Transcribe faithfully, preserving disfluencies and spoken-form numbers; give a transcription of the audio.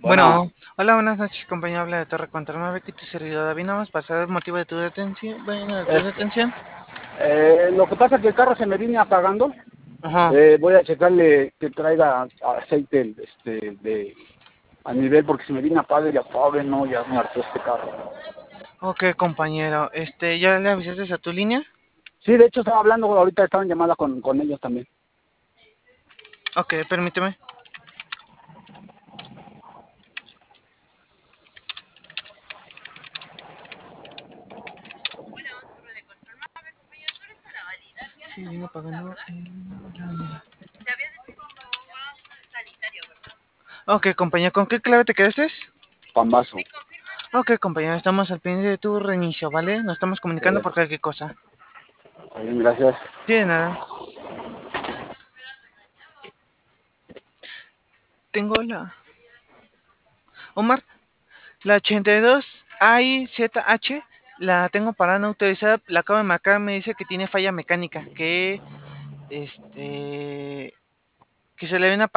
Bueno, Bueno, hola, buenas noches, compañero. Habla de Torre Contra nueve, que tu servidor David, nada más para saber el motivo de tu detención. Bueno, de tu es, detención. eh, lo que pasa es que el carro se me viene apagando. Ajá. Eh, voy a checarle que traiga aceite este, de, a nivel, porque si me viene apague y apague, no, ya me hartó este carro. Ok, compañero. Este, ¿ya le avisaste a tu línea? Sí, de hecho estaba hablando, ahorita estaba en llamada con, con ellos también. Ok, permíteme. Sí, vino pagando el... Ok, compañero, ¿con qué clave te quedaste? Pambazo. Ok, compañero, estamos al pendiente de tu reinicio, ¿vale? Nos estamos comunicando Eh, por cualquier cosa. bien, gracias. Sí, de nada. Tengo la... Omar, la ochenta y dos A I Z H la tengo para no autorizada, la acabo de marcar, me dice que tiene falla mecánica, que este que se le viene a